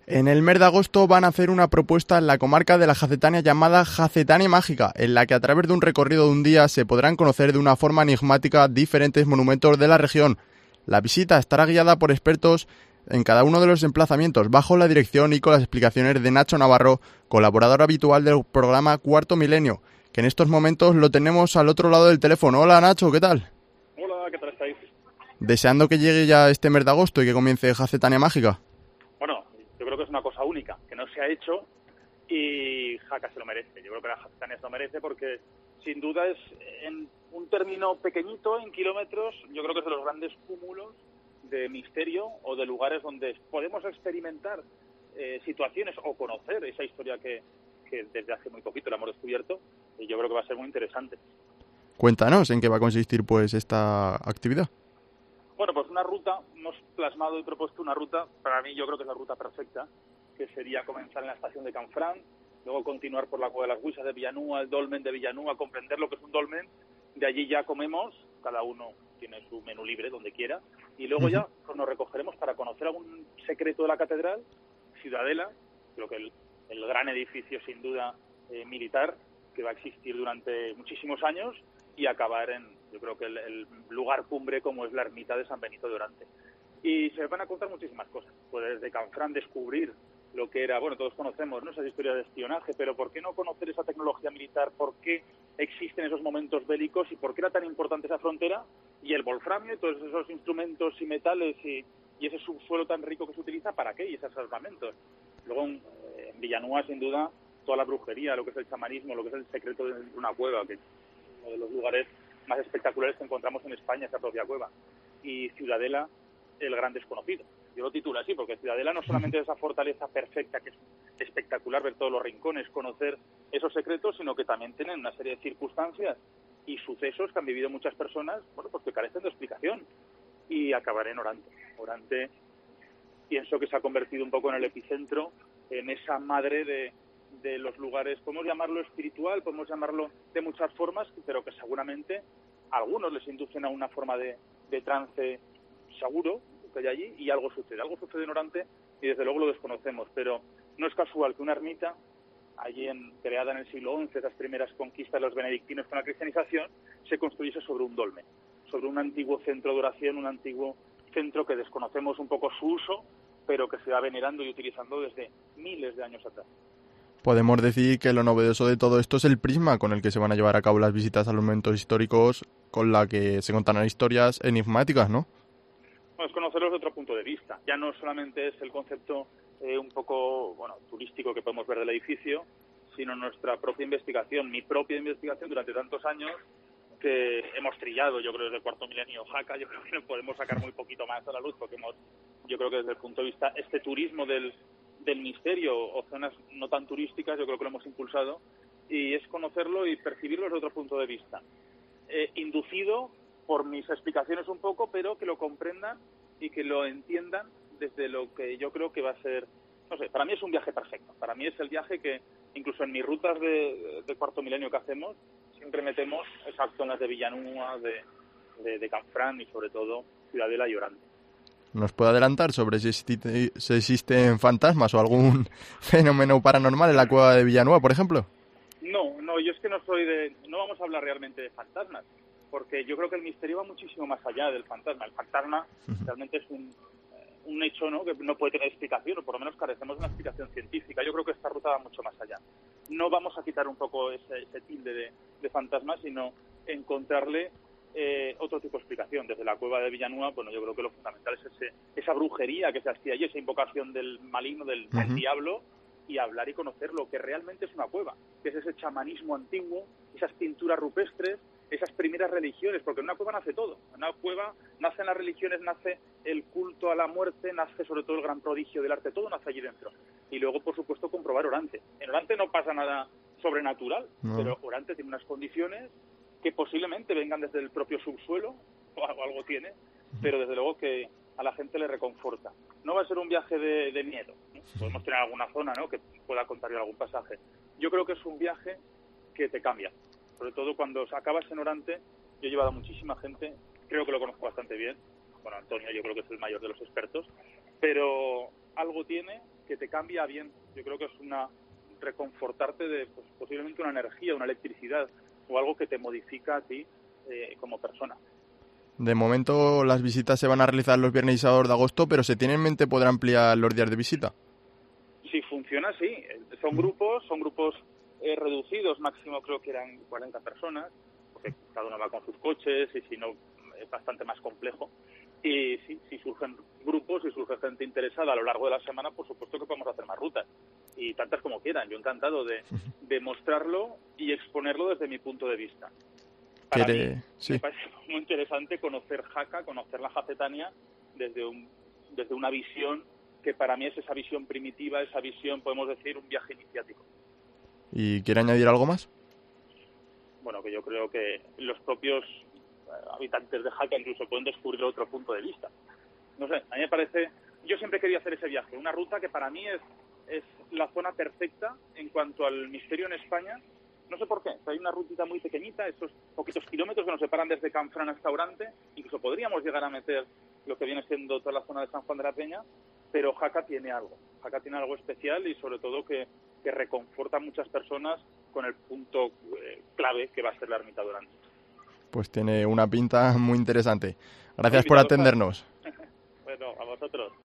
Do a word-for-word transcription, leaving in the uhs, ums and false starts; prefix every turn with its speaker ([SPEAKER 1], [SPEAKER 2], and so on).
[SPEAKER 1] En el mes de agosto van a hacer una propuesta en la comarca de la Jacetania llamada Jacetania Mágica, en la que a través de un recorrido de un día se podrán conocer de una forma enigmática diferentes monumentos de la región. La visita estará guiada por expertos en cada uno de los emplazamientos, bajo la dirección y con las explicaciones de Nacho Navarro, colaborador habitual del programa Cuarto Milenio, que en estos momentos lo tenemos al otro lado del teléfono. Hola Nacho, ¿qué tal?
[SPEAKER 2] Hola, ¿qué tal estáis?
[SPEAKER 1] Deseando que llegue ya este mes de agosto y que comience Jacetania Mágica.
[SPEAKER 2] Bueno, yo creo que es una cosa única, que no se ha hecho y Jaca se lo merece. Yo creo que la Jacetania se lo merece porque sin duda es, en un término pequeñito, en kilómetros, yo creo que es de los grandes cúmulos de misterio o de lugares donde podemos experimentar eh, situaciones o conocer esa historia que, que desde hace muy poquito la hemos descubierto, y yo creo que va a ser muy interesante.
[SPEAKER 1] Cuéntanos en qué va a consistir pues esta actividad.
[SPEAKER 2] Bueno, pues una ruta, hemos plasmado y propuesto una ruta, para mí yo creo que es la ruta perfecta, que sería comenzar en la estación de Canfrán, luego continuar por la Cueva de las Huisas de Villanúa, el dolmen de Villanúa, comprender lo que es un dolmen, de allí ya comemos, cada uno tiene su menú libre donde quiera, y luego uh-huh. ya pues, nos recogeremos para conocer algún secreto de la catedral, Ciudadela, creo que el, el gran edificio sin duda eh, militar que va a existir durante muchísimos años, y acabar en, yo creo que el, el lugar cumbre como es la ermita de San Benito de Orante. Y se van a contar muchísimas cosas. Pues desde Canfrán descubrir lo que era, bueno, todos conocemos, ¿no?, esas historias de espionaje, pero ¿por qué no conocer esa tecnología militar? ¿Por qué existen esos momentos bélicos? ¿Y por qué era tan importante esa frontera? Y el wolframio y todos esos instrumentos y metales y, y ese subsuelo tan rico que se utiliza, ¿para qué? Y esos armamentos. Luego en, en Villanúa, sin duda, toda la brujería, lo que es el chamanismo, lo que es el secreto de una cueva, que uno de los lugares más espectaculares que encontramos en España, esa propia cueva. Y Ciudadela, el gran desconocido. Yo lo titulo así, porque Ciudadela no solamente es esa fortaleza perfecta, que es espectacular ver todos los rincones, conocer esos secretos, sino que también tienen una serie de circunstancias y sucesos que han vivido muchas personas, bueno, pues que carecen de explicación. Y acabaré en Orante. Orante, pienso que se ha convertido un poco en el epicentro, en esa madre de de los lugares, podemos llamarlo espiritual, podemos llamarlo de muchas formas, pero que seguramente a algunos les inducen a una forma de, de trance seguro que hay allí, y algo sucede, algo sucede en Orante y desde luego lo desconocemos, pero no es casual que una ermita allí en, creada en el siglo once, esas primeras conquistas de los benedictinos con la cristianización, se construyese sobre un dolmen, sobre un antiguo centro de oración, un antiguo centro que desconocemos un poco su uso, pero que se va venerando y utilizando desde miles de años atrás.
[SPEAKER 1] Podemos decir que lo novedoso de todo esto es el prisma con el que se van a llevar a cabo las visitas a los momentos históricos, con la que se contarán historias enigmáticas, ¿no?
[SPEAKER 2] Bueno, es conocerlos de otro punto de vista. Ya no solamente es el concepto eh, un poco, bueno, turístico que podemos ver del edificio, sino nuestra propia investigación, mi propia investigación durante tantos años que hemos trillado, yo creo, desde el Cuarto Milenio Jaca. Yo creo que podemos sacar muy poquito más a la luz, porque hemos, yo creo que desde el punto de vista, este turismo del del misterio o zonas no tan turísticas, yo creo que lo hemos impulsado, y es conocerlo y percibirlo desde otro punto de vista. Eh, inducido por mis explicaciones un poco, pero que lo comprendan y que lo entiendan desde lo que yo creo que va a ser, no sé, para mí es un viaje perfecto. Para mí es el viaje que, incluso en mis rutas de, de Cuarto Milenio que hacemos, siempre metemos esas zonas de Villanúa, de, de, de Canfrán y sobre todo Ciudadela y Orante.
[SPEAKER 1] ¿Nos puede adelantar sobre si, existe, si existen fantasmas o algún fenómeno paranormal en la cueva de Villanúa, por ejemplo?
[SPEAKER 2] No, no, yo es que no soy de... No vamos a hablar realmente de fantasmas, porque yo creo que el misterio va muchísimo más allá del fantasma. El fantasma uh-huh. realmente es un, un hecho, ¿no?, que no puede tener explicación, o por lo menos carecemos de una explicación científica. Yo creo que esta ruta va mucho más allá. No vamos a quitar un poco ese, ese tilde de, de fantasma, sino encontrarle Eh, otro tipo de explicación. Desde la cueva de Villanúa, bueno, yo creo que lo fundamental es ese, esa brujería que se hacía allí, esa invocación del maligno, del, uh-huh. del diablo, y hablar y conocer lo que realmente es una cueva, que es ese chamanismo antiguo, esas pinturas rupestres, esas primeras religiones, porque en una cueva nace todo. En una cueva nacen las religiones, nace el culto a la muerte, nace sobre todo el gran prodigio del arte, todo nace allí dentro. Y luego, por supuesto, comprobar Orante. En Orante no pasa nada sobrenatural, no. pero Orante tiene unas condiciones que posiblemente vengan desde el propio subsuelo, o algo tiene, pero desde luego que a la gente le reconforta. No va a ser un viaje de, de miedo, ¿no? Podemos tener alguna zona, ¿no?, que pueda contar algún pasaje. Yo creo que es un viaje que te cambia, sobre todo cuando acabas en Orante. Yo he llevado a muchísima gente, creo que lo conozco bastante bien, bueno, Antonio yo creo que es el mayor de los expertos, pero algo tiene que te cambia bien. Yo creo que es una reconfortarte de pues, posiblemente una energía, una electricidad o algo que te modifica a ti eh, como persona.
[SPEAKER 1] De momento las visitas se van a realizar los viernes y sábados de agosto, pero ¿se tiene en mente poder ampliar los días de visita?
[SPEAKER 2] Si funciona, sí. Son grupos, son grupos eh, reducidos, máximo creo que eran cuarenta personas, porque cada uno va con sus coches y si no es bastante más complejo. Y sí, si surgen grupos, si surge gente interesada a lo largo de la semana, por supuesto que podemos hacer más rutas. Y tantas como quieran. Yo encantado de, de mostrarlo y exponerlo desde mi punto de vista. Para
[SPEAKER 1] ¿Quiere?
[SPEAKER 2] mí
[SPEAKER 1] Sí.
[SPEAKER 2] me parece muy interesante conocer Jaca, conocer la Jacetania desde, un, desde una visión que para mí es esa visión primitiva, esa visión, podemos decir, un viaje iniciático.
[SPEAKER 1] ¿Y quiere añadir algo más?
[SPEAKER 2] Bueno, que yo creo que los propios habitantes de Jaca incluso pueden descubrir otro punto de vista. No sé, a mí me parece... Yo siempre quería hacer ese viaje, una ruta que para mí es, es la zona perfecta en cuanto al misterio en España. No sé por qué, hay una rutita muy pequeñita, esos poquitos kilómetros que nos separan desde Canfrán hasta Orantes, incluso podríamos llegar a meter lo que viene siendo toda la zona de San Juan de la Peña, pero Jaca tiene algo, Jaca tiene algo especial y sobre todo que, que reconforta a muchas personas con el punto eh, clave que va a ser la ermita de Orantes.
[SPEAKER 1] Pues tiene una pinta muy interesante. Gracias por atendernos.
[SPEAKER 2] Bueno, a vosotros.